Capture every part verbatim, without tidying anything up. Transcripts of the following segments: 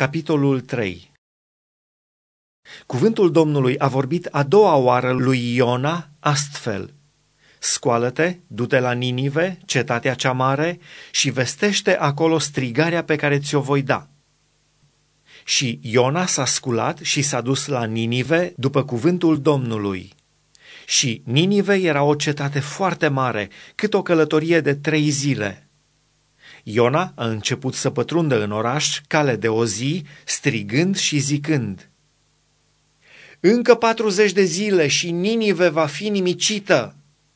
Capitolul trei. Cuvântul Domnului a vorbit a doua oară lui Iona astfel: Scoală-te, du-te la Ninive, cetatea cea mare, și vestește acolo strigarea pe care ți-o voi da. Și Iona s-a sculat și s-a dus la Ninive după cuvântul Domnului. Și Ninive era o cetate foarte mare, cât o călătorie de trei zile. Iona a început să pătrundă în oraș cale de o zi, strigând și zicând: Încă patruzeci de zile și Ninive va fi nimicită.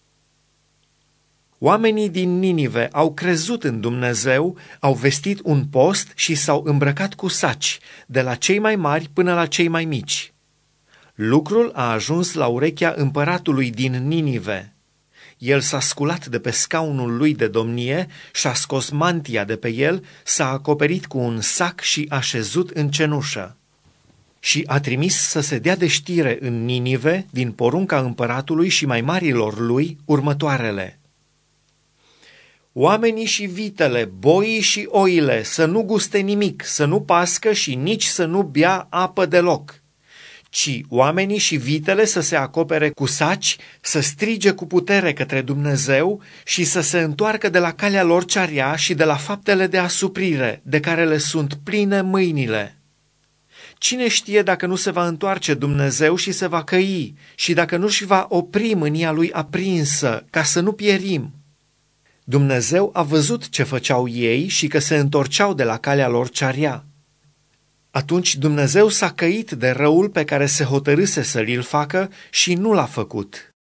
Oamenii din Ninive au crezut în Dumnezeu, au vestit un post și s-au îmbrăcat cu saci, de la cei mai mari până la cei mai mici. Lucrul a ajuns la urechea împăratului din Ninive. El s-a sculat de pe scaunul lui de domnie, și-a scos mantia de pe el, s-a acoperit cu un sac și a șezut în cenușă. Și a trimis să se dea de știre în Ninive, din porunca împăratului și mai marilor lui, următoarele: Oamenii și vitele, boii și oile să nu guste nimic, să nu pască și nici să nu bea apă deloc, ci oamenii și vitele să se acopere cu saci, să strige cu putere către Dumnezeu și să se întoarcă de la calea lor cea rea și de la faptele de asuprire, de care le sunt pline mâinile. Cine știe dacă nu se va întoarce Dumnezeu și se va căi, și dacă nu-și va opri mânia lui aprinsă, ca să nu pierim? Dumnezeu a văzut ce făceau ei și că se întorceau de la calea lor cea rea. Atunci Dumnezeu s-a căit de răul pe care se hotărâse să-l facă și nu l-a făcut.